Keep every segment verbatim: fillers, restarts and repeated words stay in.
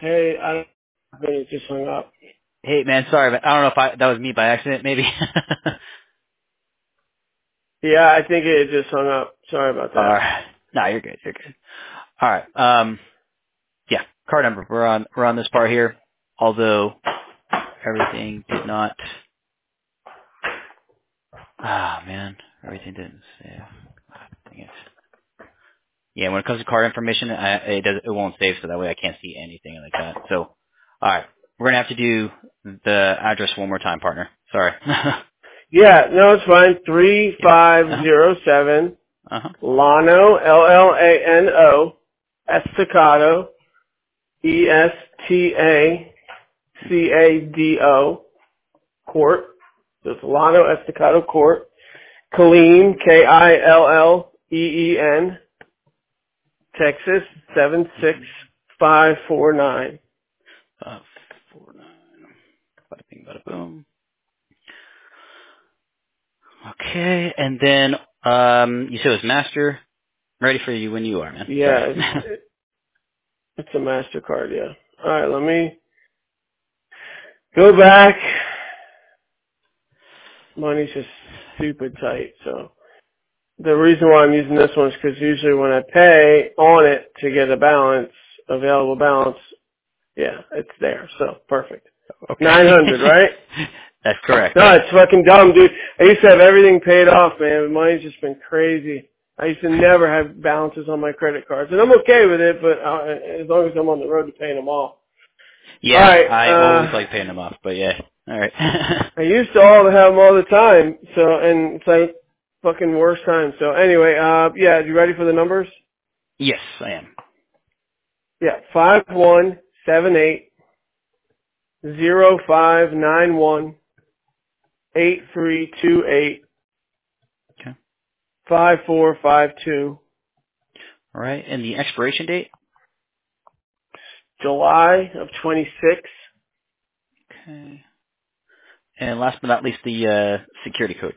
Hey, I don't think it just hung up. Hey, man, sorry, but I don't know if I, that was me by accident, maybe. Yeah, I think it just hung up. Sorry about All that. right. No, you're good. You're good. All right. Um, yeah, card number. We're on, we're on this part here. Although everything did not, ah, man, everything didn't save. Dang it. Yeah, when it comes to card information, I, it does, it won't save, so that way I can't see anything like that. So, all right. We're going to have to do the address one more time, partner. Sorry. Yeah, no, it's fine. Yep. Uh-huh. three five zero seven Uh-huh. Lano, L L A N O, Estacado, E S T A C A D O, Court. So it's Lano Estacado Court. Killeen, K I L L E E N, Texas, seven six five four nine. Uh, four, nine. Bada bing, bada boom. Okay, and then um, you said it was master. Ready for you when you are, man. Sorry. Yeah, it's, it's a MasterCard, yeah. Alright, let me go back. Money's just stupid tight, so. The reason why I'm using this one is because usually when I pay on it to get a balance, available balance, yeah, it's there, so perfect. nine Okay. hundred, right? That's correct. No, Yeah. it's fucking dumb, dude. I used to have everything paid off, man, but money's just been crazy. I used to never have balances on my credit cards, and I'm okay with it, but uh, as long as I'm on the road to paying them off. Yeah, Alright, I always uh, like paying them off, but yeah. All right. I used to all to have them all the time, so, and it's like fucking worst time. So anyway, uh, yeah, you ready for the numbers? Yes, I am. Yeah, five one seven eight zero five nine one eight three two eight Okay. five four five two. All right, and the expiration date. July of twenty-six. Okay. And last but not least, the uh, security code.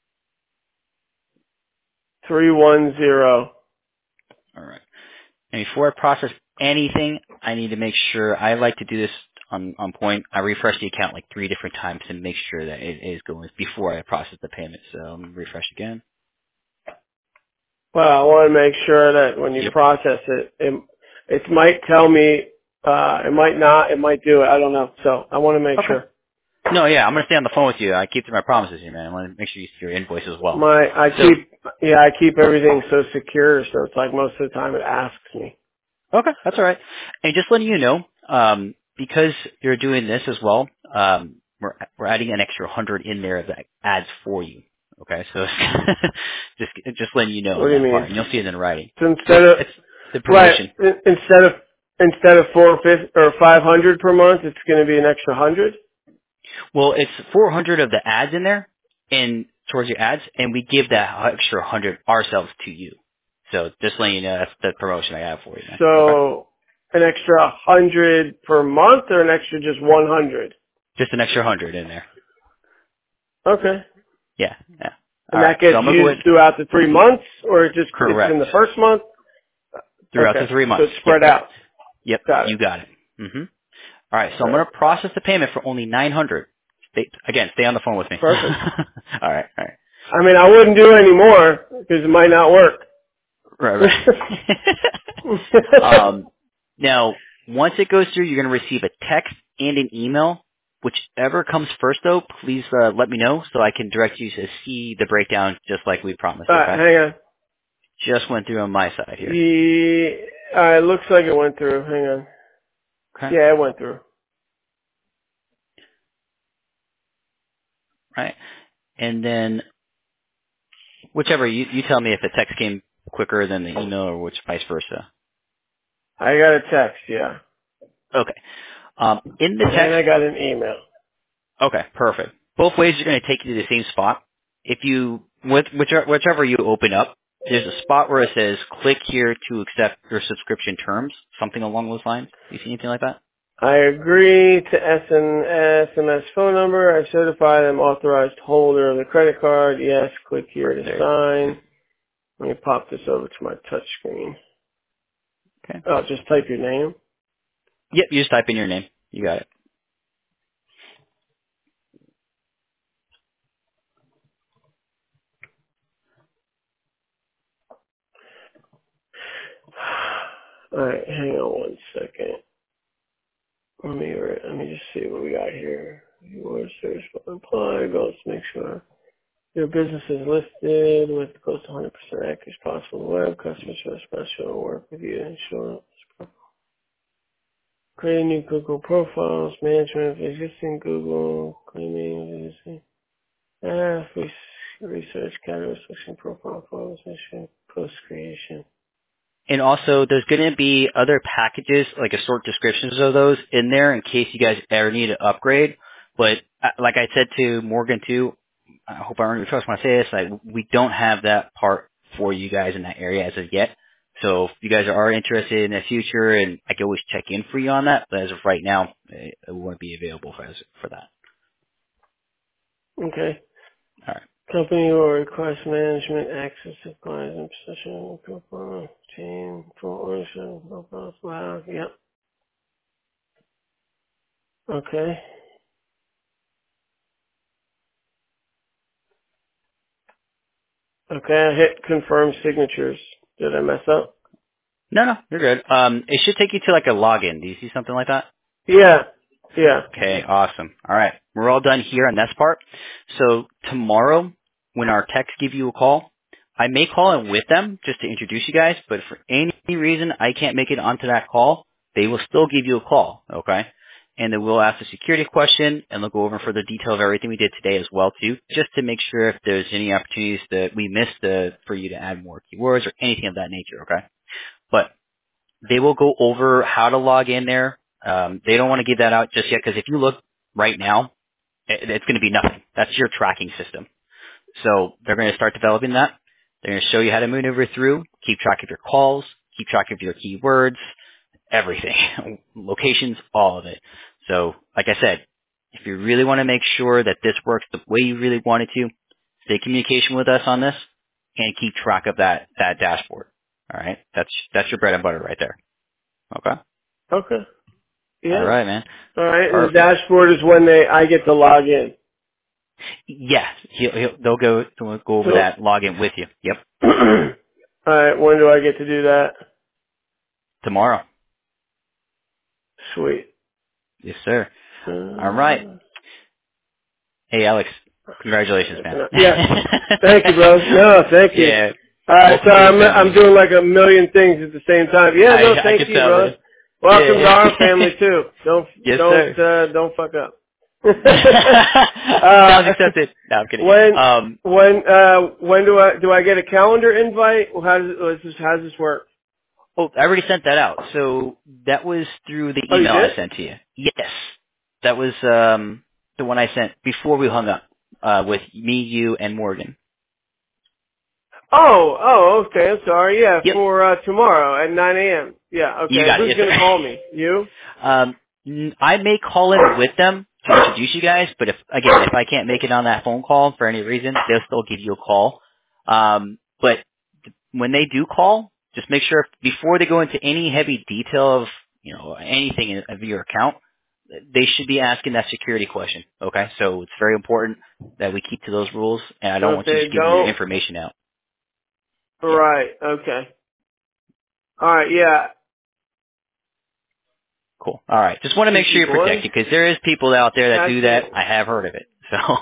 three one zero. All right. And before I process anything, I need to make sure, I like to do this on, on point. I refresh the account like three different times to make sure that it is going before I process the payment. So let me refresh again. Well, I want to make sure that when you Yep. process it, it, it might tell me, uh, it might not, it might do it. I don't know. So I want to make Okay. sure. No, yeah, I'm going to stay on the phone with you. I keep to my promises here, man. I want to make sure you see your invoice as well. My, I So, keep, yeah, I keep everything so secure, so it's like most of the time it asks me. okay, that's all right. And just letting you know, um, because you're doing this as well, um, we're, we're adding an extra hundred in there that adds for you. Okay, so just just letting you know What on do you that part, mean? and you'll see it in writing. So So instead of, it's the right, promotion. in- instead of, instead of four fifty or five hundred per month, it's going to be an extra hundred? Well, it's four hundred of the ads in there, and towards your ads, and we give that extra hundred ourselves to you. So just letting you know that's the promotion I have for you, man. Okay. So an extra hundred per month or an extra just one hundred? Just an extra hundred in there. Okay. Yeah, yeah. All And right. that So gets I'm gonna go used ahead. throughout the three months or it just, it's in Correct. the first month? Throughout the Okay. three So months. it's Yep. spread out. Yep. Got it. You got it. hmm All right. So I'm Alright. gonna process the payment for only nine hundred. Stay, again, stay on the phone with me. all Perfect. right. All right. I mean, I wouldn't do any more because it might not work. Right. Right. um. Now, once it goes through, you're gonna receive a text and an email. Whichever comes first, though, please uh, let me know so I can direct you to see the breakdown, just like we promised. Alright, Okay. hang on. Just went through on my side here. Yeah, uh, it looks like it went through. Hang on. Okay. Yeah, it went through. Right. And then whichever you you tell me if the text came quicker than the email or which vice versa. I got a text, yeah. Okay. Um, in the And text, I got an email. okay, perfect. Both ways are going to take you to the same spot. If you, with, whichever, whichever you open up, there's a spot where it says click here to accept your subscription terms, something along those lines. Do you see anything like that? I agree to S M S phone number. I certify that I'm authorized holder of the credit card. Yes, click here to There. sign. Let me pop this over to my touch screen. Okay. Oh, just type your name. Yep, you just type in your name. You got it. All right, hang on one second. Let me let me just see what we got here. Your search for apply goals to make sure your business is listed with close to one hundred percent accuracy as possible on the web. Customer service special will work with you to ensure creating new Google profiles, management of existing Google, claiming existing ah, research, category selection, profile photos, issue, post creation. And also, there's going to be other packages, like a short descriptions of those in there in case you guys ever need to upgrade. But uh, like I said to Morgan too, I hope I earn your trust when I say this, like we don't have that part for you guys in that area as of yet. So if you guys are interested in the future, and I can always check in for you on that, but as of right now, it it won't be available for, for that. Okay. All right. Company will request management access to clients and position profile, team, full ownership, profiles, loud. Yep. Okay. Okay, I hit confirm signatures. Did I mess up? No, no, you're good. Um, it should take you to like a login. Do you see something like that? Yeah. Yeah. Okay, awesome. All right. We're all done here on this part. So tomorrow, when our techs give you a call, I may call in with them just to introduce you guys, but for any reason I can't make it onto that call, they will still give you a call, okay? And then we'll ask a security question, and they'll go over further detail of everything we did today as well, too, just to make sure if there's any opportunities that we missed uh, for you to add more keywords or anything of that nature, okay? But they will go over how to log in there. Um, they don't want to give that out just yet because if you look right now, it, it's going to be nothing. That's your tracking system. So they're going to start developing that. They're going to show you how to maneuver through, keep track of your calls, keep track of your keywords, everything, locations, all of it. So like I said, if you really want to make sure that this works the way you really want it to, stay in communication with us on this and keep track of that, that dashboard. All right. That's, that's your bread and butter right there. Okay. Okay. All Yeah. right, man. All right. And the Perfect. dashboard is when they I get to log in. Yes, he'll, he'll, they'll go they'll go over So, that login with you. Yep, all right. When do I get to do that? tomorrow. Sweet. Yes, sir. All right. Uh, Hey, Alex, congratulations, man. yeah. Thank you, bro. No, thank you. Yeah, All right. So welcome to the I'm I'm family. doing like a million things at the same time. Yeah. I No, I thank can you, tell, bro. man. Welcome to Yeah. our family too. Don't Yes, don't sir. uh, don't fuck up. Challenge uh, accepted. No, I'm kidding. when Um, when uh when do I do I get a calendar invite? Well, how does it, this how does this work? oh, I already sent that out. So that was through the Oh, you email did? I sent to you. Yes, that was um the one I sent before we hung up uh, with me, you, and Morgan. Oh, oh, okay. I'm sorry. Yeah, Yep. for uh tomorrow at nine a.m. Yeah, You okay. got it, Who's yes, gonna call sir. me? You? um, n- I may call in with them to introduce you guys, but if again, if I can't make it on that phone call for any reason, they'll still give you a call. Um, but when they do call, just make sure before they go into any heavy detail of you know anything in- of your account, they should be asking that security question. Okay, so it's very important that we keep to those rules, and I So don't if want you they just giving your don't, information out. Yeah, right? Okay. All right. Yeah. cool. All right, just want to make sure you're One. protected because there is people out there that do that. Gotcha. I have heard of it. So.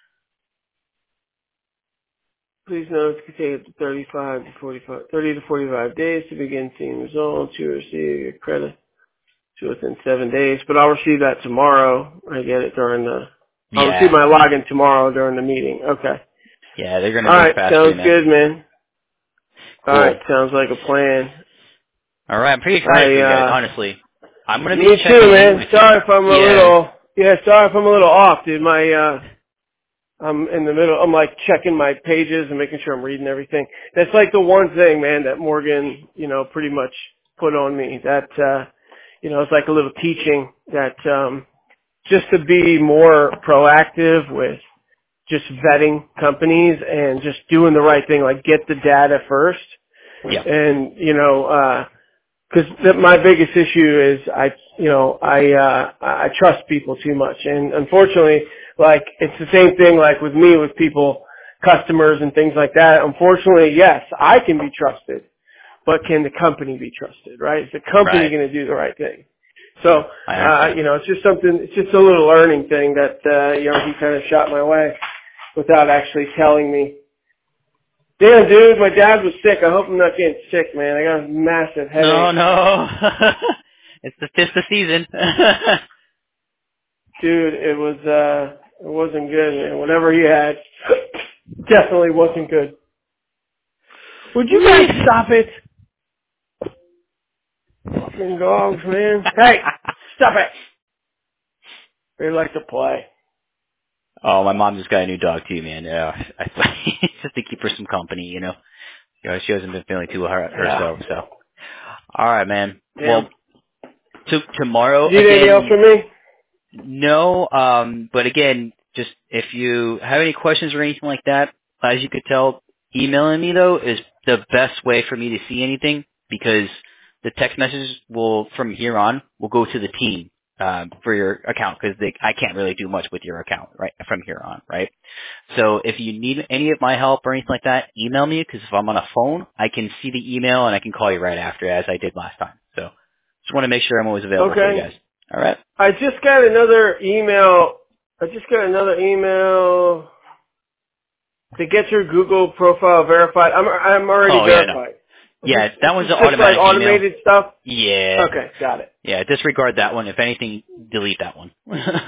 Please note it could take up to thirty-five to forty-five, thirty to forty-five days to begin seeing results. You receive your credit to within seven days, but I'll receive that tomorrow. I get it during the, I'll receive Yeah, my login tomorrow during the meeting. Okay. yeah, they're gonna All move right. fast for you, Sounds man. good, man. All right. Cool. Sounds like a plan. All right, I'm pretty excited for I, you guys, uh, honestly. I'm gonna be me too, checking in man. with you. Sorry if I'm a Yeah, little, yeah, sorry if I'm a little off, dude. My, uh, I'm in the middle. I'm like checking my pages and making sure I'm reading everything. That's like the one thing, man, that Morgan, you know, pretty much put on me. That, uh, you know, it's like a little teaching that, um, just to be more proactive with just vetting companies and just doing the right thing, like get the data first. yeah, And, you know, uh, cause my biggest issue is I, you know, I, uh, I trust people too much. And unfortunately, like, it's the same thing like with me, with people, customers and things like that. Unfortunately, yes, I can be trusted, but can the company be trusted, right? Is the company Right. going to do the right thing? So, I uh, understand. you know, it's just something, it's just a little learning thing that, uh, you know, he kind of shot my way without actually telling me. Damn, dude, my dad was sick. I hope I'm not getting sick, man. I got a massive No, headache. no. it's the fifth of season. Dude, it was, uh, it wasn't good, man. Whatever he had definitely wasn't good. Would you guys stop it? Fucking dogs, man. Hey, stop it. They like to play. Oh, my mom just got a new dog too, man. Yeah, I, just to keep her some company, you know. You know, she hasn't been feeling too her, Yeah. herself, so. All right, man. Damn. Well, to, tomorrow You need anything else again. from me? No, um, but again, just if you have any questions or anything like that, as you could tell, emailing me though is the best way for me to see anything because the text messages will, from here on, will go to the team um, for your account because I can't really do much with your account right from here on, right? So if you need any of my help or anything like that, email me because if I'm on a phone, I can see the email and I can call you right after as I did last time. So just want to make sure I'm always available for you Okay. guys. All right. I just got another email. I just got another email to get your Google profile verified. I'm I'm already Oh yeah, no. verified. Is this Yeah, is that one's this an just like automatic email. automated stuff? Yeah. Okay, got it. Yeah, disregard that one. If anything, delete that one.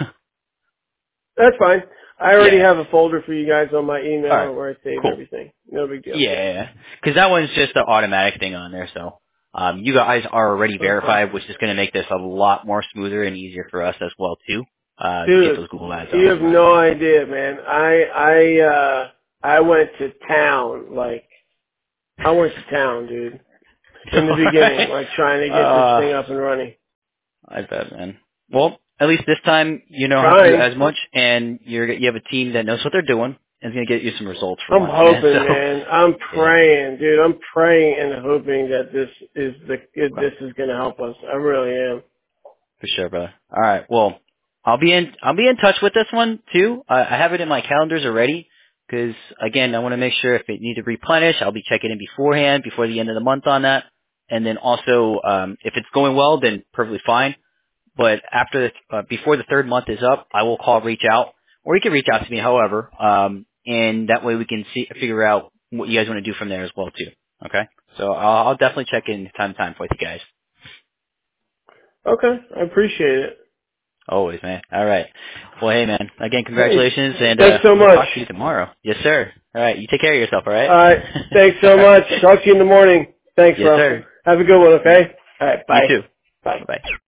That's fine. I already yeah. have a folder for you guys on my All email right. where I save Cool. everything. No big deal. Yeah. Because that one's just the automatic thing on there. So um, you guys are already Okay. verified, which is going to make this a lot more smoother and easier for us as well too uh, to get Dude, those Google ads you off. have no idea, man. I I uh I went to town, like I went to town, dude. In the All beginning, right. like trying to get this Uh, thing up and running. I bet, man. Well, at least this time you don't have to do Trying. as much, and you're you have a team that knows what they're doing and is going to get you some results for I'm once, man. So, hoping, man. I'm yeah, praying, dude. I'm praying and hoping that this is the okay, this is gonna help us. I really am. for sure, brother. All right, well, I'll be in I'll be in touch with this one too. I, I have it in my calendars already because again, I want to make sure if it needs to replenish, I'll be checking in beforehand, before the end of the month on that, and then also um, if it's going well, then perfectly fine. But after the, uh, before the third month is up, I will call, reach out, or you can reach out to me, however, um, and that way we can see, figure out what you guys want to do from there as well too. Okay, so I'll, I'll definitely check in time to time with you guys. Okay, I appreciate it. Always, man. All right. Well, hey, man. Again, Hey, congratulations, and thanks uh, so we'll much. talk to you tomorrow. Yes, sir. All right. You take care of yourself. All right. All right, thanks so all right. much. Talk to you in the morning. Thanks, Yes, Russell. sir. Have a good one. Okay. All right, You bye. too. Bye. Bye bye.